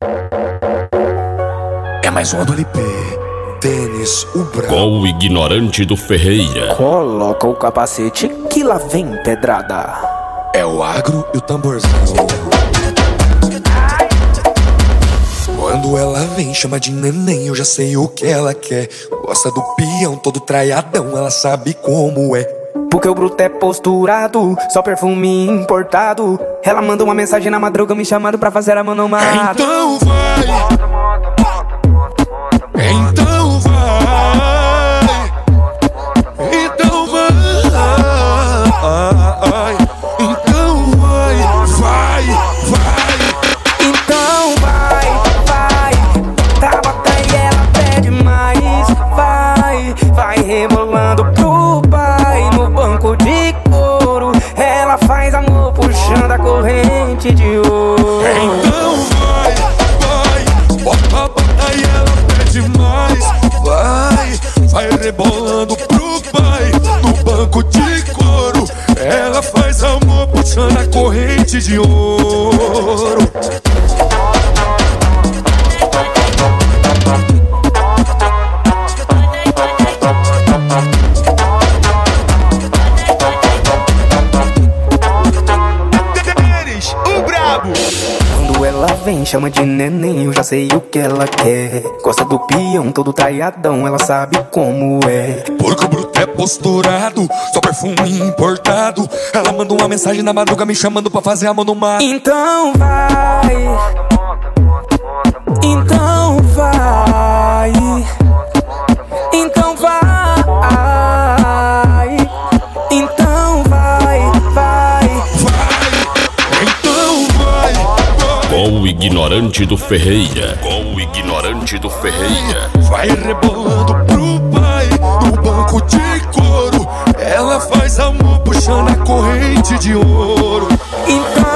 É mais uma do LP. Tênis, o brabo. Com o ignorante do Ferreira. Coloca o capacete que lá vem pedrada. É o agro e o tamborzão. Quando ela vem, chama de neném, eu já sei o que ela quer. Gosta do peão, todo traiadão, ela sabe como é. Porque o bruto é posturado, só perfume importado. Ela manda uma mensagem na madruga me chamando pra fazer a manomada. Então vai, então vai, então vai, então vai, vai, vai. Então vai, tabata e ela pede mais. Vai rebolando pro pai no banco de couro. Ela faz amor puxando a corrente de ouro. Então vai, bota e ela pede mais. Vai rebolando pro pai no banco de couro. Ela faz amor puxando a corrente de ouro. O brabo. Quando ela vem, chama de neném, eu já sei o que ela quer. Gosta do peão, todo traiadão, ela sabe como é. Porque o bruto é posturado, só perfume importado. Ela manda uma mensagem na madruga me chamando pra fazer amor no mar. Então vai, então vai, então vai, então vai. Então vai. Com o ignorante do Ferreira. Com o ignorante do Ferreira. Vai rebolando pro pai no banco de couro. Ela faz amor puxando a corrente de ouro. Então